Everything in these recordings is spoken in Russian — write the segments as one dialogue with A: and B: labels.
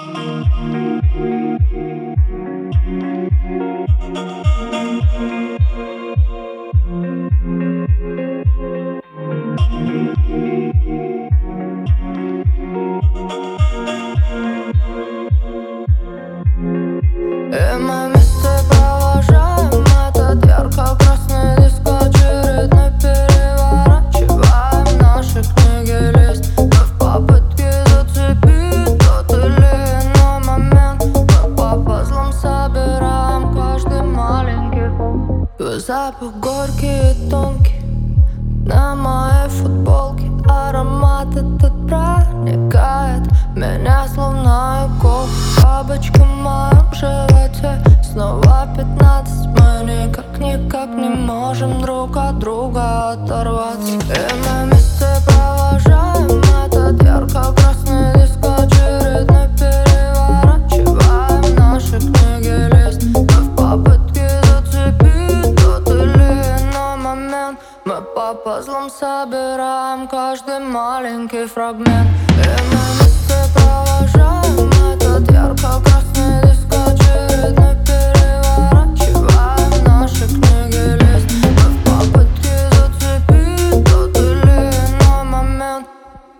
A: И мы вместе провожаем этот ярко-красный диск. Очередной переворачиваем наши книги лист. Мы в попытке зацепить тот или иной момент. Мы по пазлам собираем каждый маленький фунт. Твой запах горький и тонкий на моей футболке. Аромат этот проникает в меня словно иголка. Бабочка в моем животе. Снова 15. Мы никак не можем друг от друга оторваться. И мы вместе провожаем этот ярко-красный диск. Очередной переворачиваем наши книги лист. Мы в попытке зацепить тот или иной момент. Мы по пазлам собираем каждый маленький фрагмент. И мы вместе провожаем этот ярко-красный диск. Очередной переворачиваем наши книги лист. Мы в попытке зацепить тот или иной момент.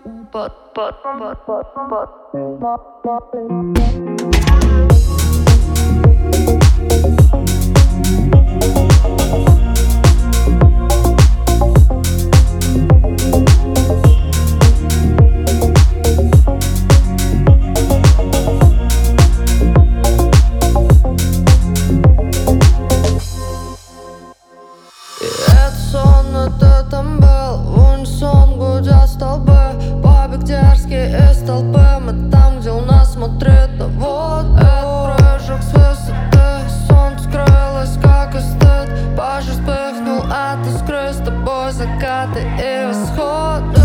A: Это там был в унисон, гудят столбы. Побег дерзкий из толпы. Мы там, где у нас смотрит на воду. Это прыжок с высоты. Солнце скрылось, как и стыд. Пожар вспыхнул от искры. С тобой закаты и восходы.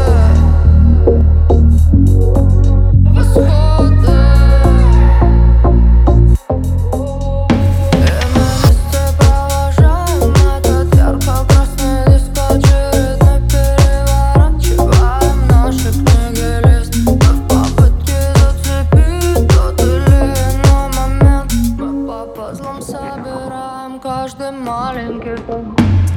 A: Собираем каждый маленький фунт.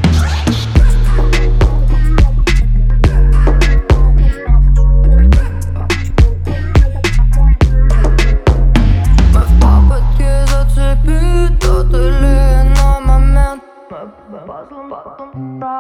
A: Мы в попытке зацепить тот или иной момент. Мы пазлом